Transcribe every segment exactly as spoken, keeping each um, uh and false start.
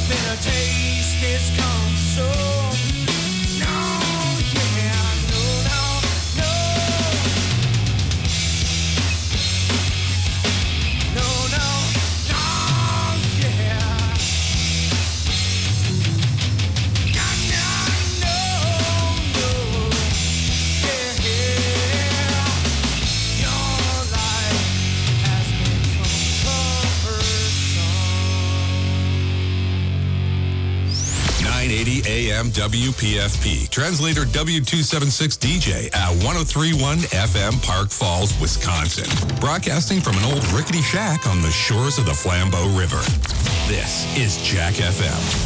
bitter taste is come so. A M W P F P. Translator W two seventy-six D J at one oh three point one F M Park Falls, Wisconsin. Broadcasting from an old rickety shack on the shores of the Flambeau River. This is Jack F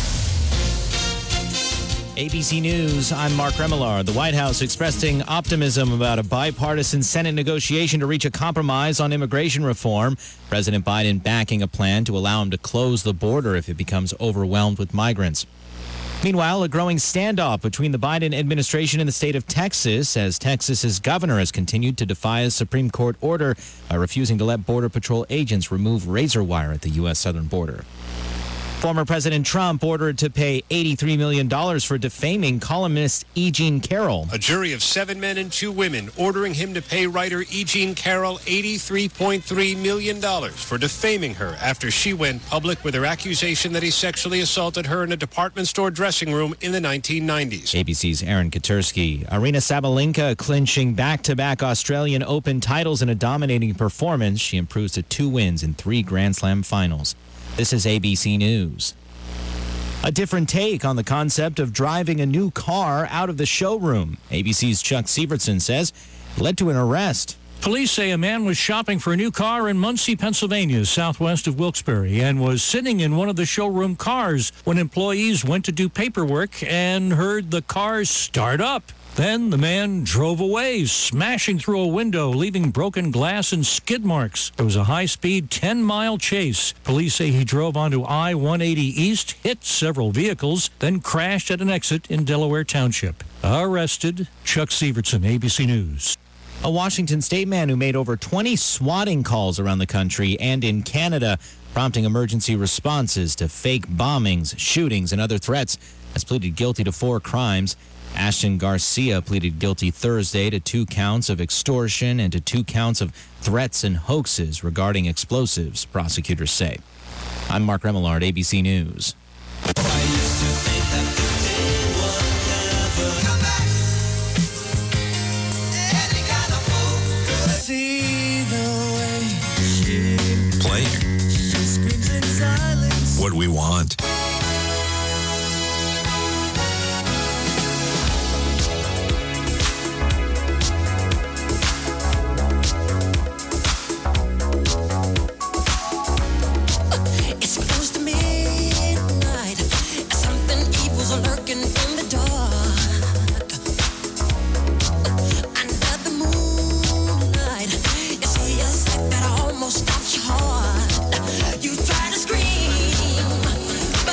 M. A B C News, I'm Mark Remillard. The White House expressing optimism about a bipartisan Senate negotiation to reach a compromise on immigration reform. President Biden backing a plan to allow him to close the border if it becomes overwhelmed with migrants. Meanwhile, a growing standoff between the Biden administration and the state of Texas as Texas's governor has continued to defy a Supreme Court order by refusing to let Border Patrol agents remove razor wire at the U S southern border. Former President Trump ordered to pay eighty-three million dollars for defaming columnist E. Jean Carroll. A jury of seven men and two women ordering him to pay writer E. Jean Carroll eighty-three point three million dollars for defaming her after she went public with her accusation that he sexually assaulted her in a department store dressing room in the nineteen nineties. A B C's Aaron Katursky. Aryna Sabalenka clinching back-to-back Australian Open titles in a dominating performance. She improves to two wins in three Grand Slam finals. This is A B C News. A different take on the concept of driving a new car out of the showroom. A B C's Chuck Sievertson says it led to an arrest. Police say a man was shopping for a new car in Muncie, Pennsylvania, southwest of Wilkes-Barre, and was sitting in one of the showroom cars when employees went to do paperwork and heard the car start up. Then the man drove away, smashing through a window, leaving broken glass and skid marks. It was a high-speed ten-mile chase. Police say he drove onto I one eighty East, hit several vehicles, then crashed at an exit in Delaware Township. Arrested, Chuck Sievertson, A B C News. A Washington state man who made over twenty swatting calls around the country and in Canada, prompting emergency responses to fake bombings, shootings, and other threats, has pleaded guilty to four crimes. Ashton Garcia pleaded guilty Thursday to two counts of extortion and to two counts of threats and hoaxes regarding explosives, prosecutors say. I'm Mark Remillard, A B C News. Playing what we want. You try to scream,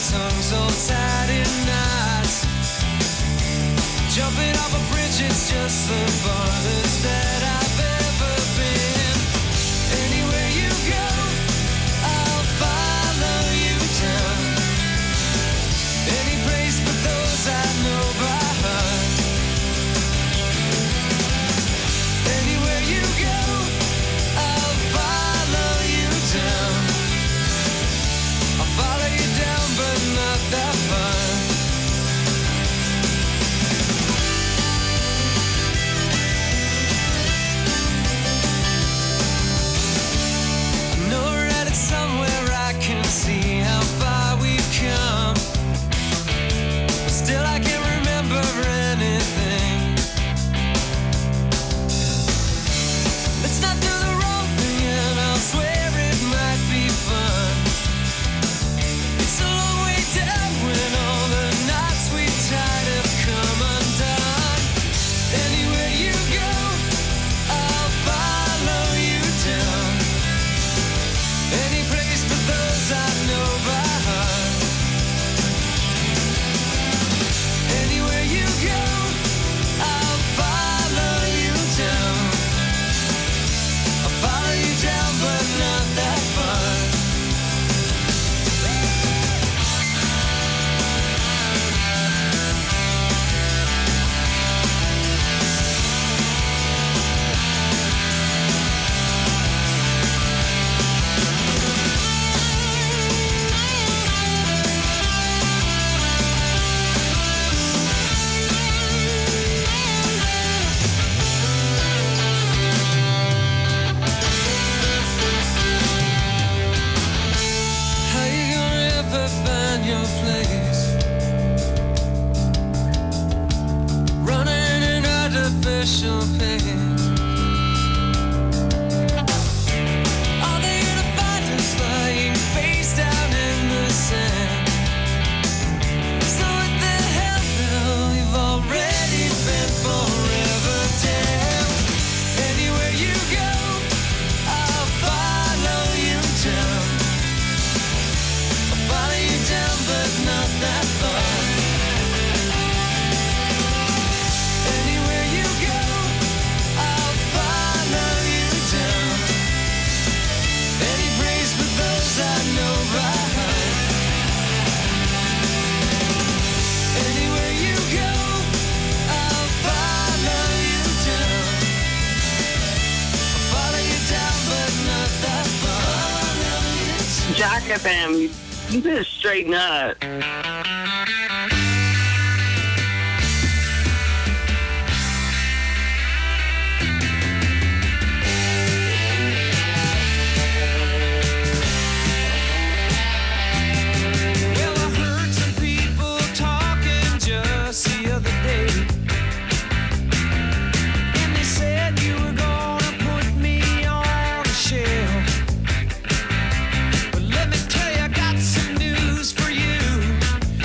tongue so tied in knots. Jumping off a bridge, it's just the farthest that I've ever been. Anywhere you go, I'll follow you down. Any place but those I know by heart. Anywhere you go, I'll follow you down. I'll follow you down, but not that far. Somewhere I can see how far we've come, but still I can't remember anything. Let's not do the wrong thing and I'll swear it might be fun. It's a long way down when all the knots we tied have come undone. Anywhere you go, I'll follow you down. Any place but those I know by heart. Anywhere you go, I'll follow you down. I'll follow you down, but not that far. Your place, running in artificial pain. Are they gonna find us lying face down in the sand? So what the hell, now we've already been forever damn. Anywhere you go, I'll follow you down. Follow you down, but not that far. Anywhere you go, I'll follow you down. Any place but those I know by heart. Anywhere you go, I'll follow you down. I'll follow you down, but not that far. Jack F M. You better straighten up. Well, I heard some people talking just the other day, and they said you were gonna put me on the shelf. But let me tell you, I got some news for you.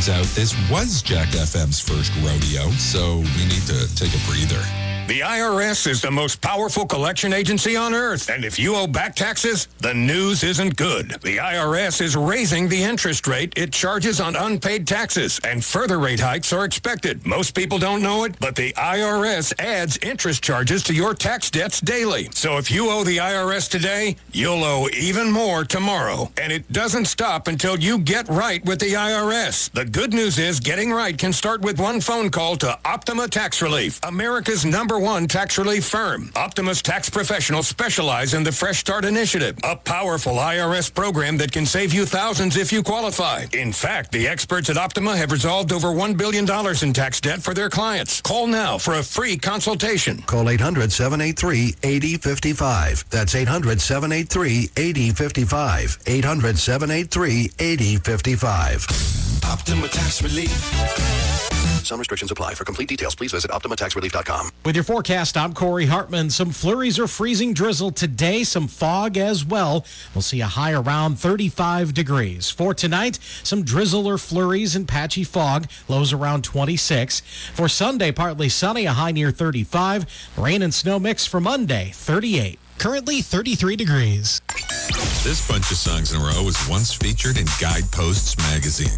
Turns out this was Jack F M's first rodeo, so we need to take a breather. The I R S is the most powerful collection agency on earth, and if you owe back taxes, the news isn't good. The I R S is raising the interest rate it charges on unpaid taxes, and further rate hikes are expected. Most people don't know it, but the I R S adds interest charges to your tax debts daily. So if you owe the I R S today, you'll owe even more tomorrow. And it doesn't stop until you get right with the I R S. The good news is getting right can start with one phone call to Optima Tax Relief, America's number one tax relief firm. Optima's tax professionals specialize in the Fresh Start Initiative, a powerful I R S program that can save you thousands if you qualify. In fact, the experts at Optima have resolved over one billion dollars in tax debt for their clients. Call now for a free consultation. Call eight hundred, seven eight three, eight zero five five. That's eight hundred, seven eight three, eight zero five five. eight hundred, seven eight three, eight zero five five. Optima Tax Relief. Some restrictions apply. For complete details, please visit Optima Tax Relief dot com. With your forecast, I'm Corey Hartman. Some flurries or freezing drizzle today, some fog as well. We'll see a high around thirty-five degrees. For tonight, some drizzle or flurries and patchy fog, lows around twenty-six. For Sunday, partly sunny, a high near thirty-five. Rain and snow mix for Monday, thirty-eight. Currently thirty-three degrees. This bunch of songs in a row was once featured in Guideposts magazine.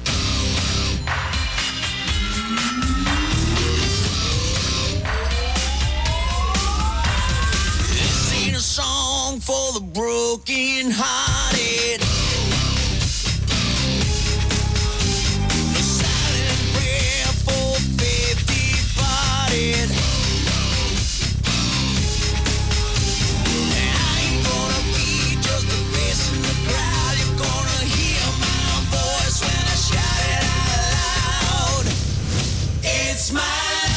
Song for the broken hearted. A silent prayer for faith departed. I ain't gonna be just a face in the crowd. You're gonna hear my voice when I shout it out loud. It's my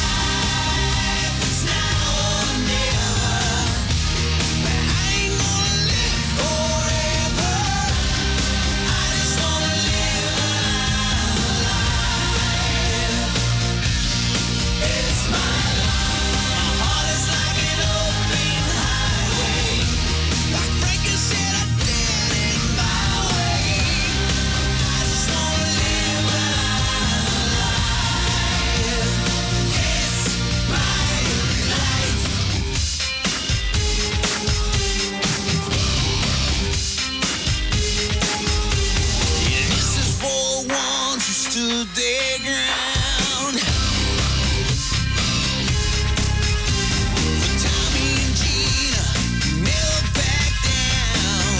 their ground. For Tommy and Gina, never back down.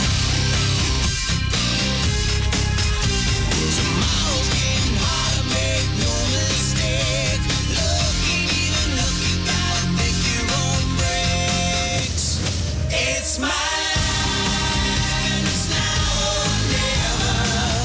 Tomorrow's getting harder, make no mistake. Looking, even look, you gotta make your own breaks. It's my life, it's now or never.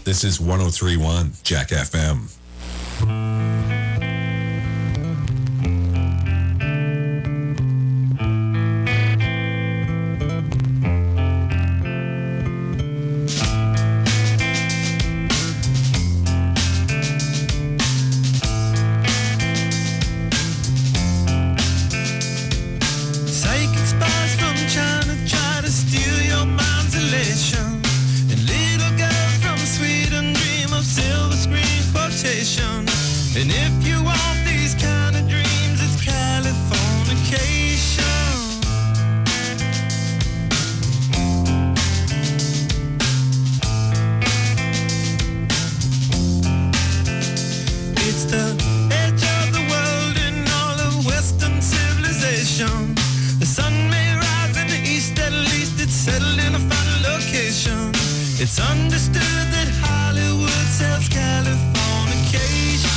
This is one oh three point one Jack F M. Psychic spies from China try to steal your mind's elation. And little girls from Sweden dream of silver screen quotation. And if you want these kind of dreams, it's Californication. It's the edge of the world in all of Western civilization. The sun may rise in the east, at least it's settled in a final location. It's understood that Hollywood sells Californication.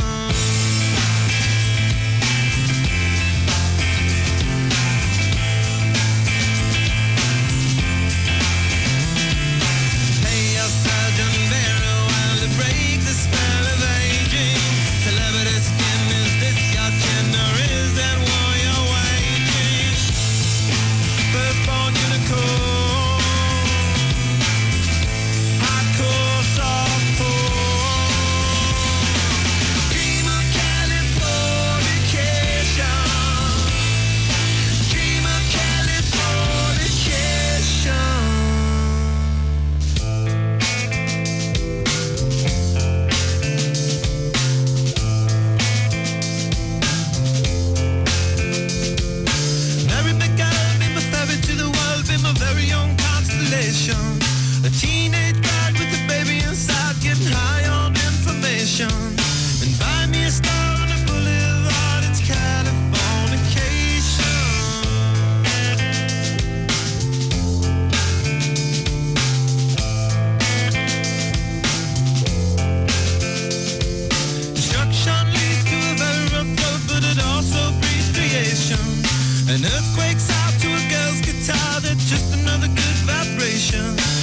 Pay your surgeon very well to break the spell of aging. Celebrity skin, is this your kin or is that war you're waging? Firstborn unicorn, hardcore softcore. Dream of Californication. Dream of Californication. Mary McGill, be my ferry to the world, be my very own constellation. A teenage bride with a baby inside, getting high on information. And buy me a star on a boulevard, it's Californication. Destruction leads to a very rough road, but it also breeds creation. An earthquake's out to a girl's guitar, that's just another good vibration.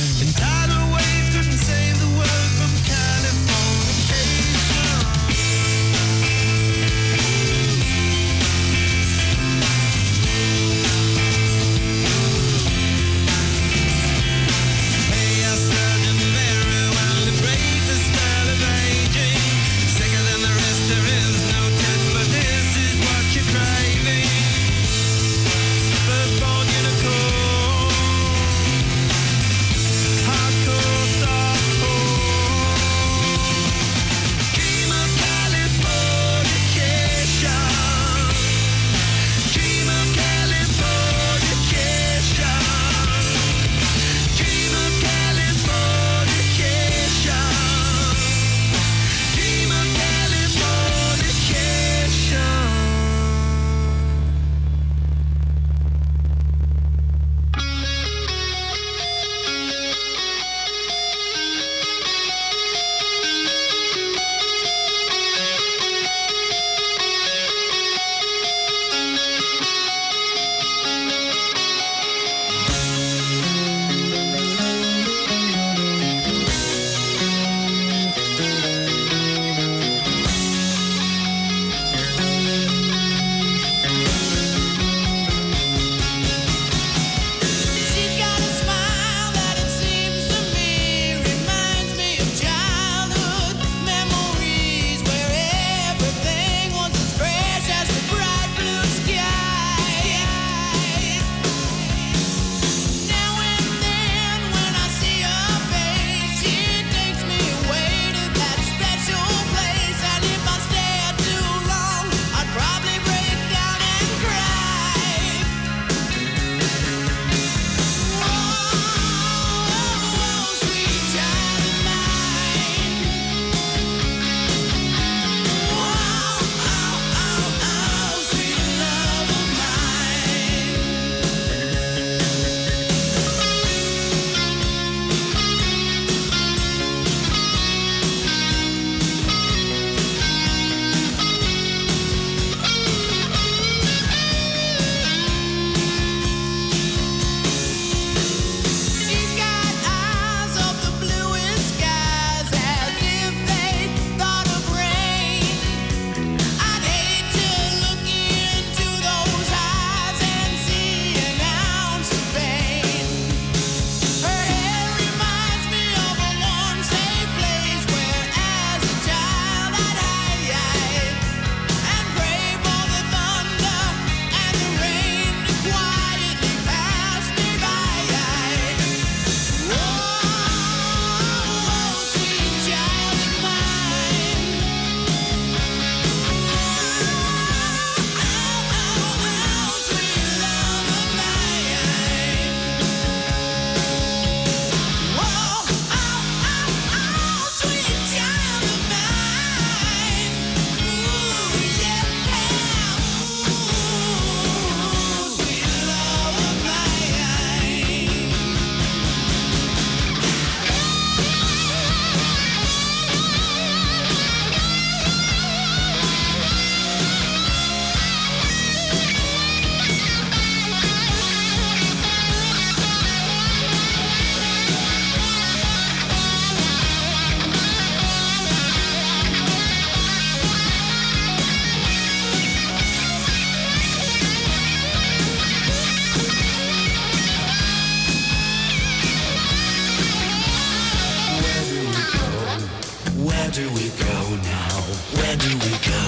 Where do we go now? Where do we go?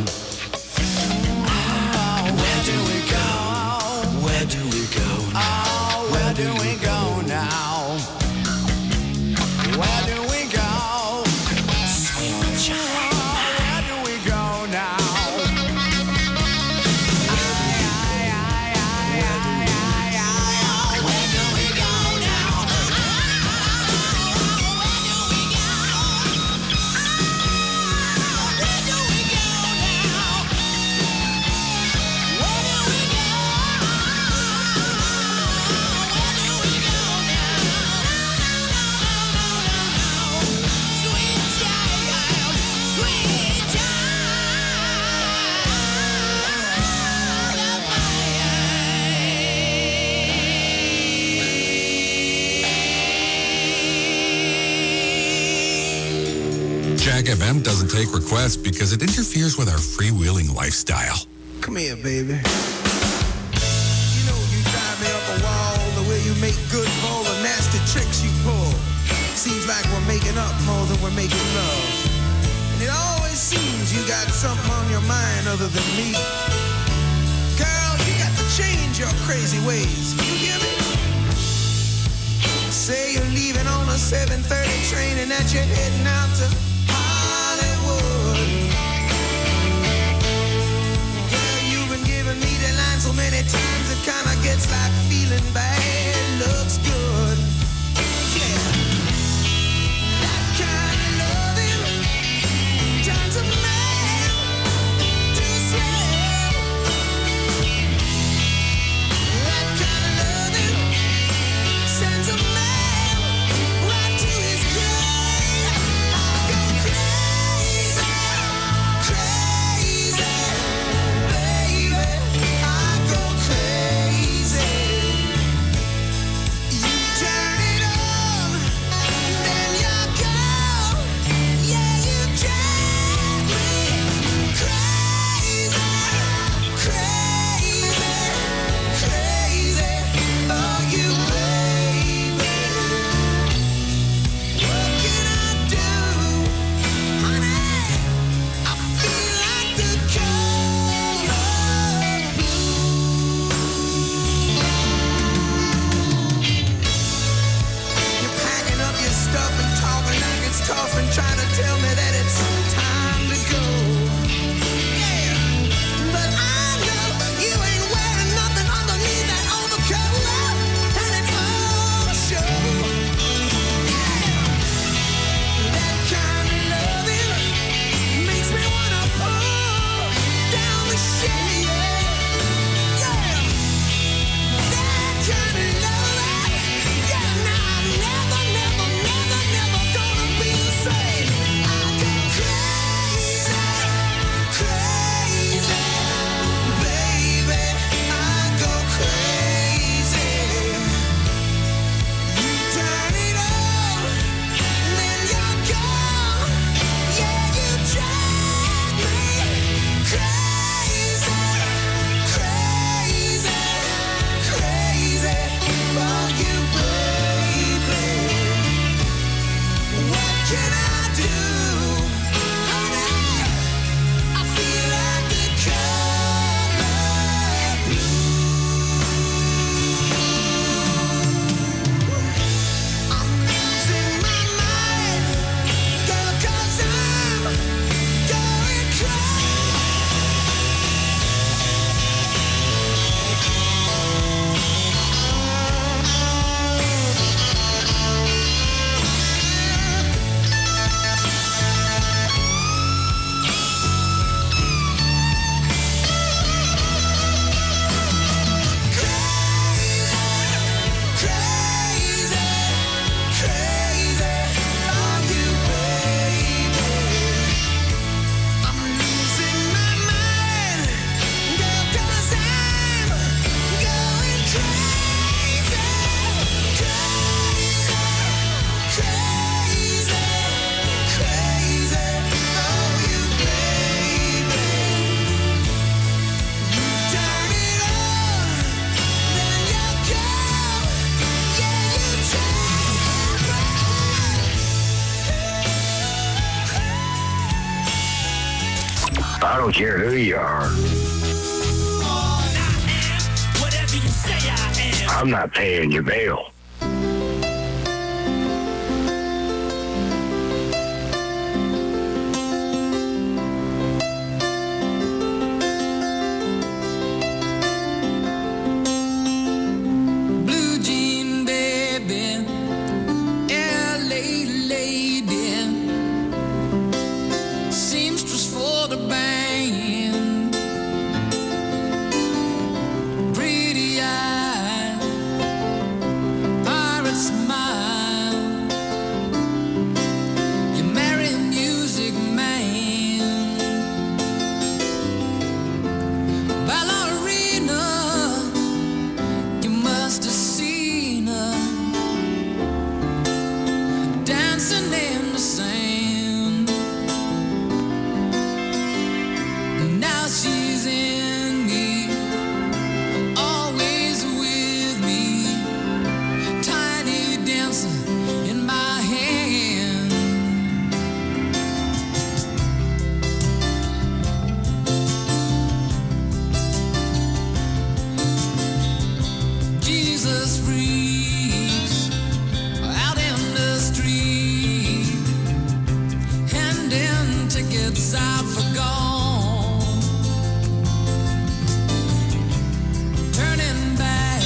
Oh, where do we go? Where do we go now? Oh, where do we go now? Where do we go? Sweet child, where do we go now? Where do we go now? Jack F M doesn't take requests because it interferes with our freewheeling lifestyle. Come here, baby. You know you drive me up a wall the way you make good for all the nasty tricks you pull. Seems like we're making up more than we're making love. And it always seems you got something on your mind other than me. Girl, you got to change your crazy ways. You hear me? Say you're leaving on a seven thirty train and that you're heading out to Hollywood. Girl, you've been giving me the line so many times it kinda gets like feeling bad looks good. Yeah. That kind of loving turns a man to slave. That kind of loving sends a man right to his grave. I go crazy, crazy, baby. I go crazy. You turn it on, then you go. Yeah, you drive me crazy, crazy, crazy. Oh, you baby. What can I do, honey? I feel like the color blue. You're packing up your stuff and talking like it's tough and trying to tell me that it's time to go. Yeah, but I know you ain't wearing nothing underneath that overcoat, and it's all a show. That kind of loving makes me wanna pull down the shade. Yeah, that kind of loving. Yeah, now I'm never, never, never, never gonna be the same. I don't care who you are. Whatever you say I am. I'm not paying your bail. Blue jean baby, L A lady, seamstress for the band, pretty eye, pirate smile, you marry a music man, ballerina, you must have seen her dancing in the sand. Now she's in me, always with me, tiny dancer in my hand. Jesus freaks out in the street, handing tickets out for gone, turning back,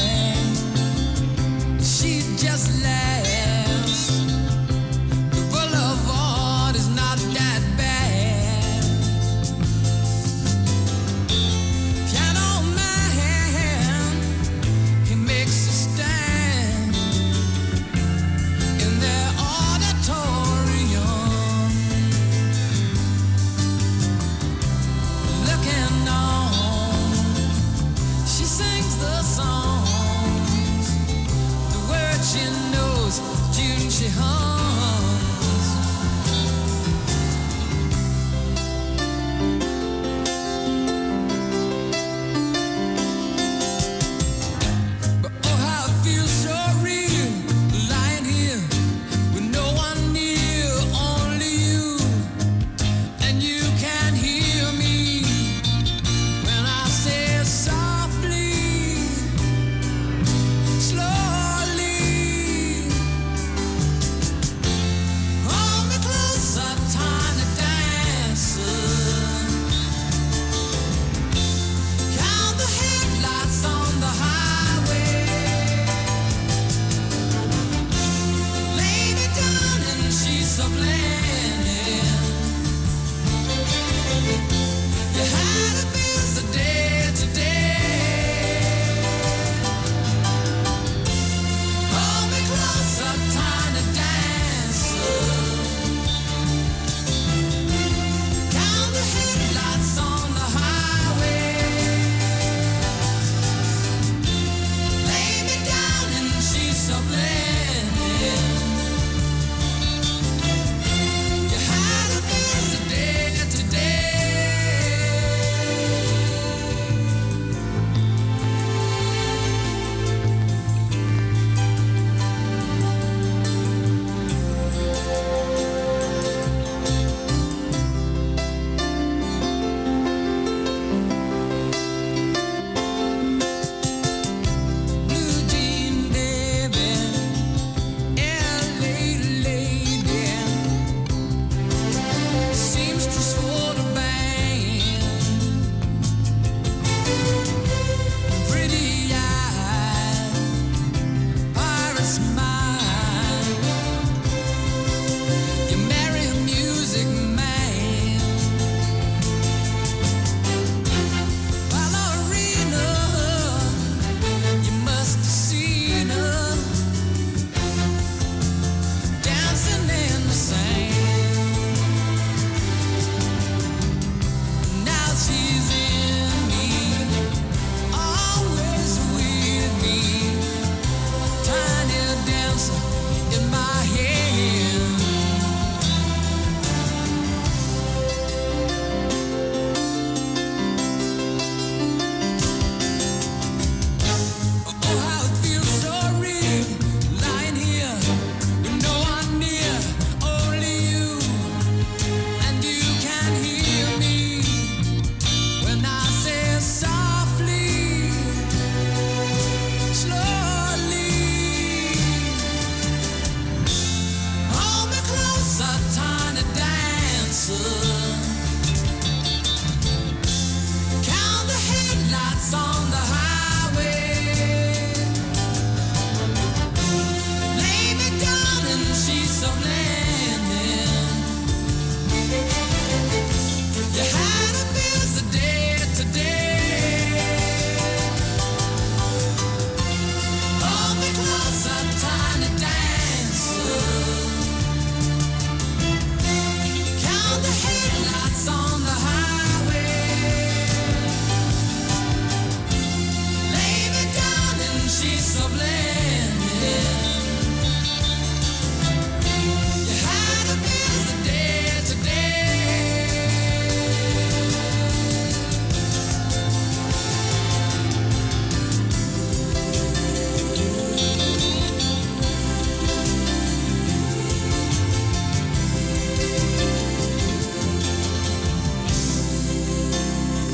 she just laughs. The boulevard is not that bad. Piano man, he makes a stand in their auditorium, looking on. She sings the songs, the words she knows, tune she hums. But oh, how it feels so real, lying here with no one near, only you, and you can hear me when I say softly, slowly, hold me closer, tiny dancer. Count the headlights on the highway. Lay me down in sheets of linen. You had a busy day today. Hold me closer, tiny dancer. Count the headlights on the highway. Lay me down in sheets of linen.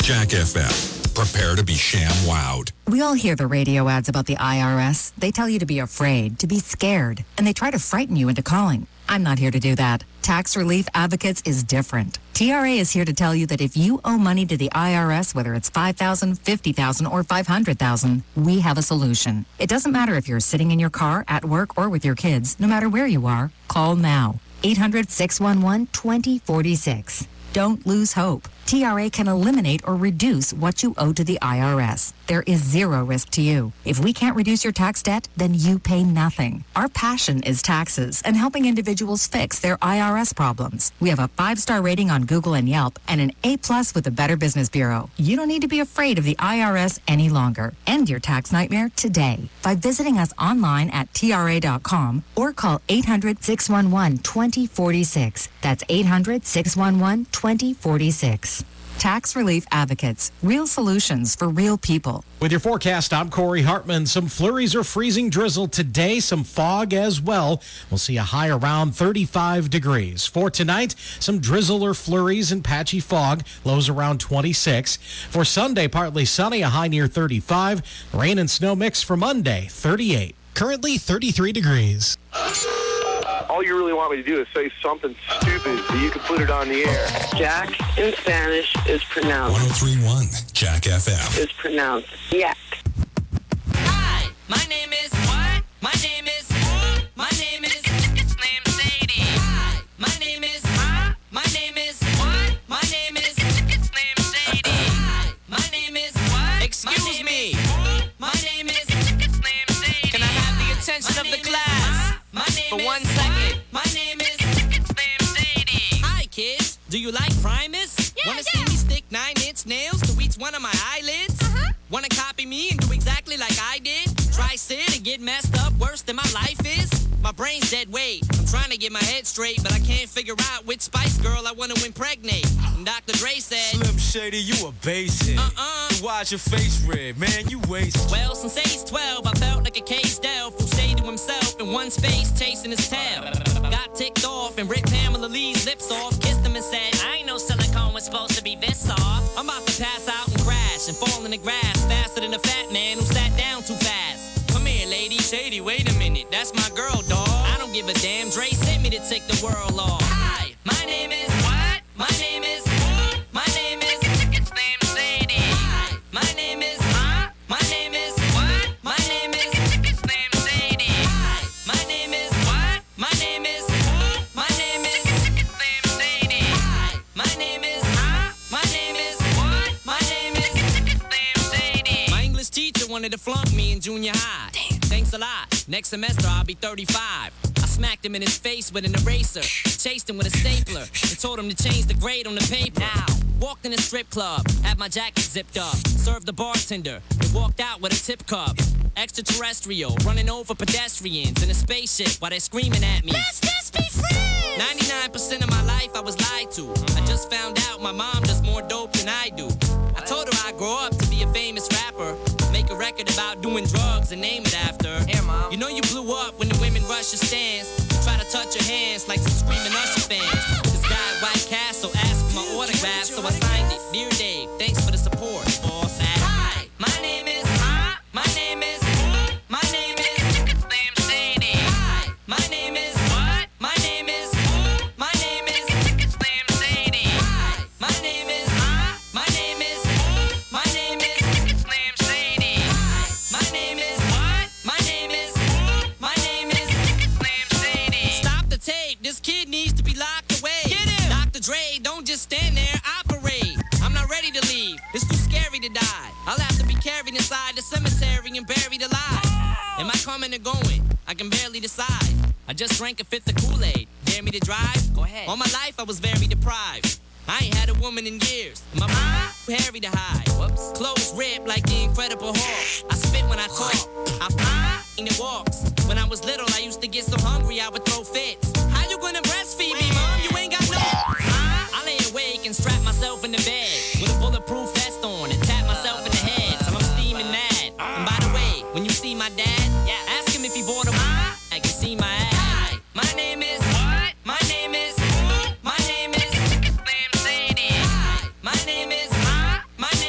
Jack F M. Prepare to be sham wowed. We all hear the radio ads about the I R S. They tell you to be afraid, to be scared, and they try to frighten you into calling. I'm not here to do that. Tax Relief Advocates is different. T R A is here to tell you that if you owe money to the I R S, whether it's five thousand dollars, fifty thousand dollars, or five hundred thousand dollars, we have a solution. It doesn't matter if you're sitting in your car, at work, or with your kids. No matter where you are, call now. eight hundred, six one one, two zero four six. Don't lose hope. T R A can eliminate or reduce what you owe to the I R S. There is zero risk to you. If we can't reduce your tax debt, then you pay nothing. Our passion is taxes and helping individuals fix their I R S problems. We have a five-star rating on Google and Yelp and an A-plus with the Better Business Bureau. You don't need to be afraid of the I R S any longer. End your tax nightmare today by visiting us online at T R A dot com or call eight hundred, six one one, two zero four six. That's eight hundred, six one one, two zero four six. Tax Relief Advocates. Real solutions for real people. With your forecast, I'm Corey Hartman. Some flurries or freezing drizzle today, some fog as well. We'll see a high around thirty-five degrees. For tonight, some drizzle or flurries and patchy fog, lows around twenty-six. For Sunday, partly sunny, a high near thirty-five. Rain and snow mix for Monday, thirty-eight. Currently thirty-three degrees. All you really want me to do is say something stupid so you can put it on the air. Jack in Spanish is pronounced. one oh three point one Jack F M. Is pronounced yak. Hi, my name is what? My name is my name is it's named Sadie. Hi, my name is huh? My name is what? My name is it's named Sadie. Hi, my name is what? Excuse me. My name is it's named Sadie. Can I have the attention of the class for one second? My name is it's named Sadie. Hi kids, do you like Primus? Yeah, Wanna yeah. see me stick nine-inch nails to each one of my eyelids? Uh-huh. Wanna copy me and do exactly like I did? Try sit and get messed up worse than my life is? My brain's dead weight. I'm trying to get my head straight, but I can't figure out which Spice Girl I want to impregnate. And Doctor Dre said, Slim Shady, you a basic. Uh-uh. Why's your face red? Man, you wasted. Well, since age twelve, I felt like a caged elf who stayed to himself in one space chasing his tail. Got ticked off and ripped Pamela Lee's lips off, kissed him and said, I ain't no silicone was supposed to be this soft. I'm about to pass out and crash and fall in the grass faster than a fat man who sat down too fast. Come here, lady. Shady, wait a minute. That's my girl, dawg. I don't give a damn. Dre sent me to take the world off. Hi, my name is what? My name is my name is it's named Sadie. Hi, my name is huh? My name is what? My name is it's named Sadie. Hi, my name is what? My name is my name is it's named Sadie. Hi, my name is huh? My name is what? My name is it's named Sadie. My English teacher wanted to flunk me in junior high. Damn. Thanks a lot. Next semester I'll be thirty-five. I smacked him in his face with an eraser, chased him with a stapler, and told him to change the grade on the paper. Now, walked in a strip club, had my jacket zipped up, served the bartender, and walked out with a tip cup. Extraterrestrial, running over pedestrians in a spaceship while they're screaming at me. Let's just be friends! ninety-nine percent of my life I was lied to. I just found out my mom does more dope than I do. I told her I'd grow up to be a famous rapper, make a record about doing drugs and name it after. Here, Mom. You know you blew up when the women rush your stands, try to touch your hands like some screaming Usher fans. This guy at White Castle asked for my autograph, so I signed it. Dear Dave, thanks for the support. Boss. Hi, my name is huh? My name is my name is it's named Sadie. Hi, my name is what? My name is my name is it's named Sadie. Hi, my name is huh? My name is my name is it's named Sadie. Hi, my name is what? My name is my name is it's named Sadie. Stop the tape. This kid needs to be locked away. Get him. Doctor Dre, don't just stand there, operate. I'm not ready to leave. It's too scary to die. I'll have to be carried inside the cemetery and buried alive. Am I coming or going? I can barely decide. I just drank a fifth of Kool-Aid. Dare me to drive? Go ahead. All my life I was very deprived. I ain't had a woman in years. And my mom hairy to hide. Whoops. Clothes ripped like the Incredible Hulk. I spit when I talk. I pop in the walks. When I was little, I used to get so hungry I would throw fits. How you gonna breastfeed me, Mom? You ain't got no. I lay awake and strap myself in the bed with a bulletproof vest on and tap myself in the head till I'm steaming mad. And by the way, when you see my dad, ask him if he bought a I can see my ass. Hi, my name is what? My name is my name is it's named Sadie. Hi, my name is my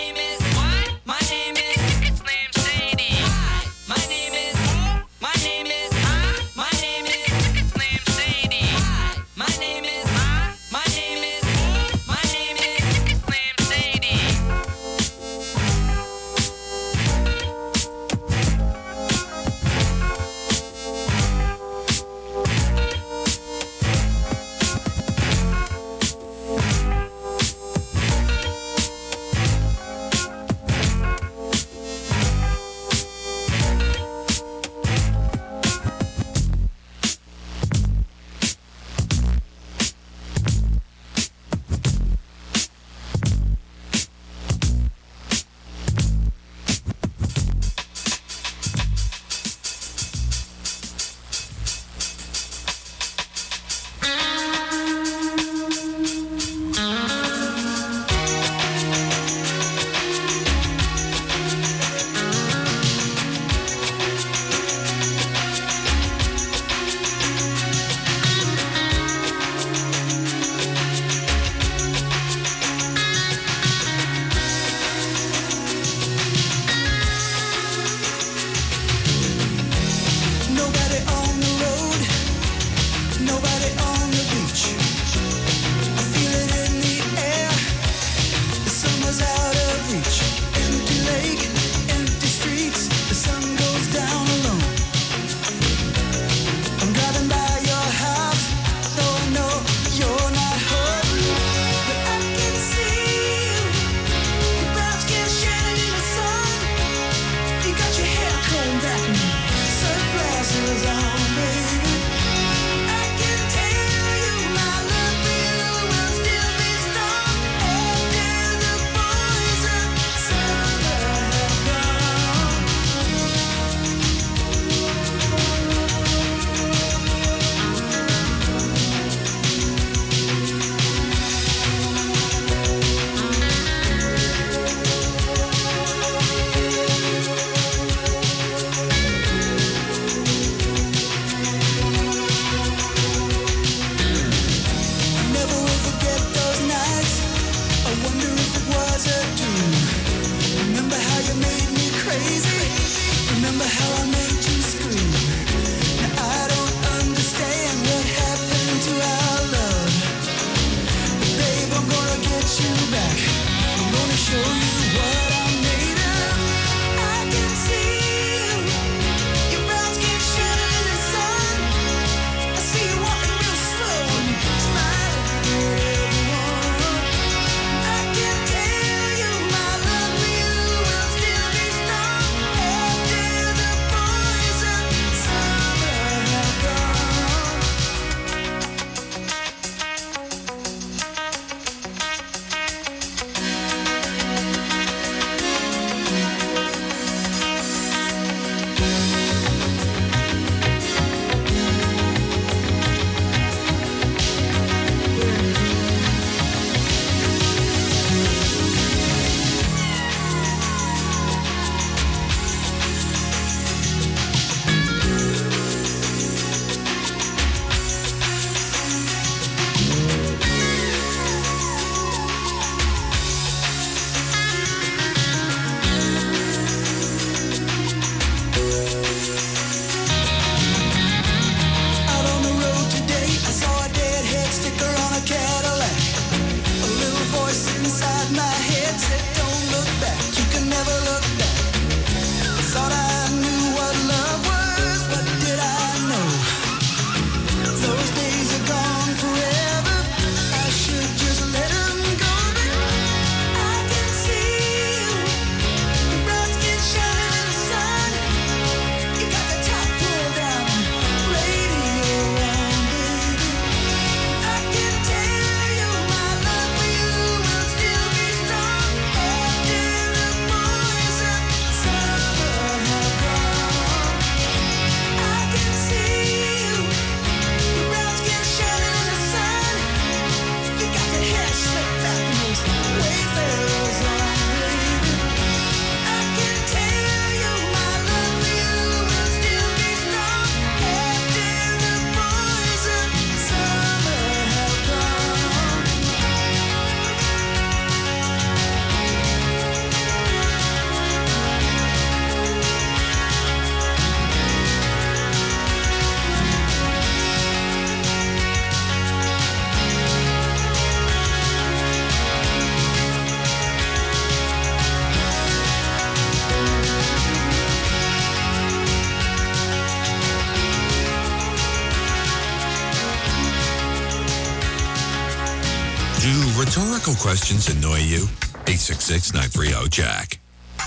Do rhetorical questions annoy you? eight six six, nine three zero, Jack.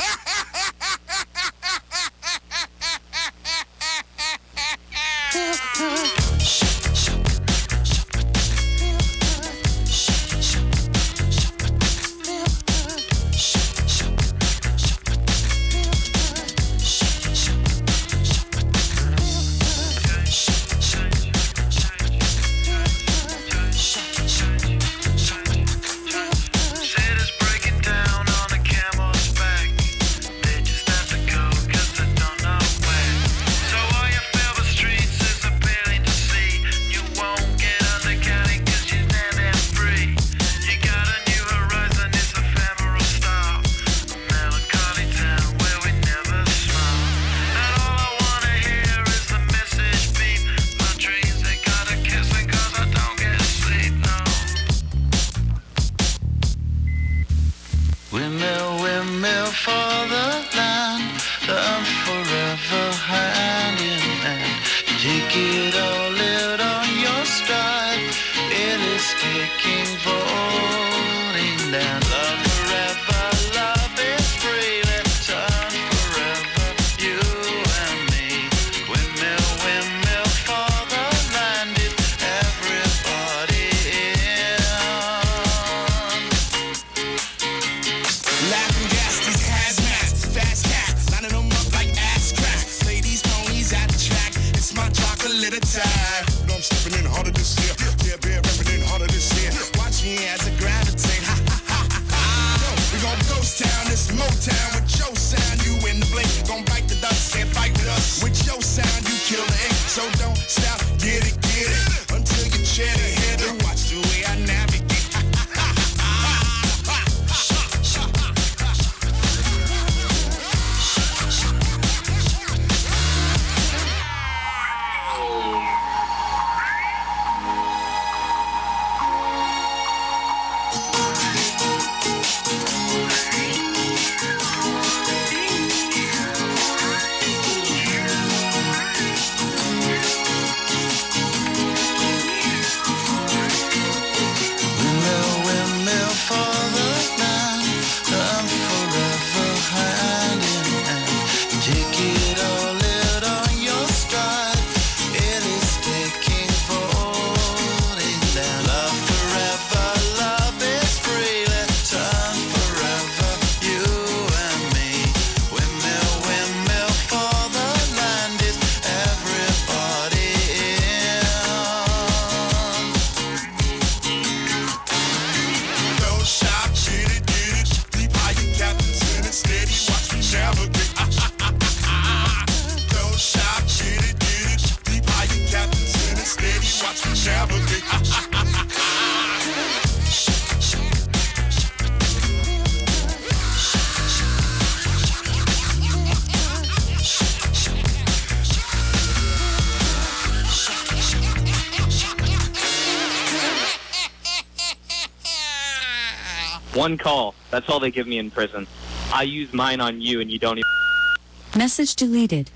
One call. That's all they give me in prison. I use mine on you and you don't even... Message deleted.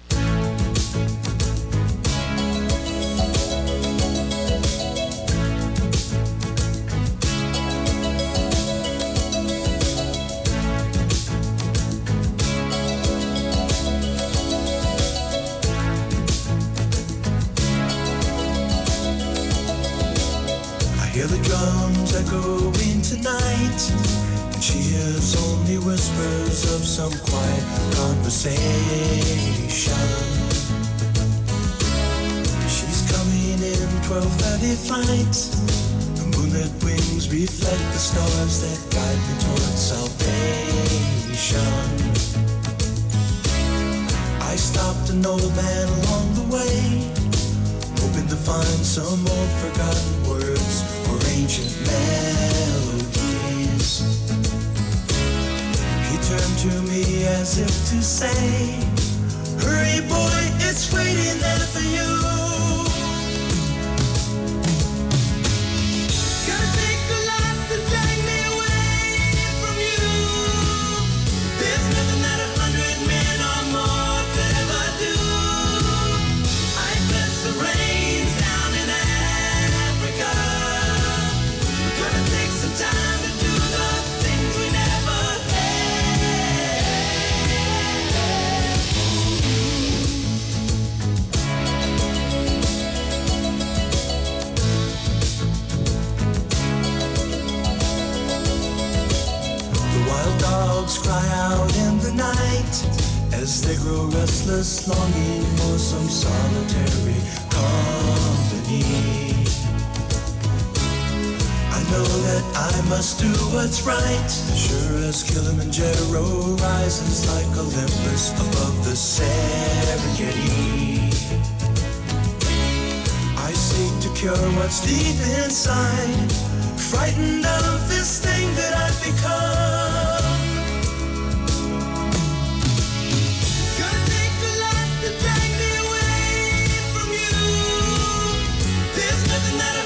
I hear the drums echoing tonight, and she hears only whispers of some quiet conversation. She's coming in twelve thirty flight. The moonlit wings reflect the stars that guide me towards salvation. I stopped an old man along the way, hoping to find some old forgotten words or ancient melodies. He turned to me as if to say, hurry boy, it's waiting there for you. Gotta take a lot to drag me away from you. There's nothing that a hundred men or more could ever do. I bless the rains down in Africa. We're gonna take some cry out in the night as they grow restless, longing for some solitary company. I know that I must do what's right, sure as Kilimanjaro rises like Olympus above the Serengeti. I seek to cure what's deep inside, frightened of this thing that I've become. Gonna take a lot to drag me away from you. There's nothing that I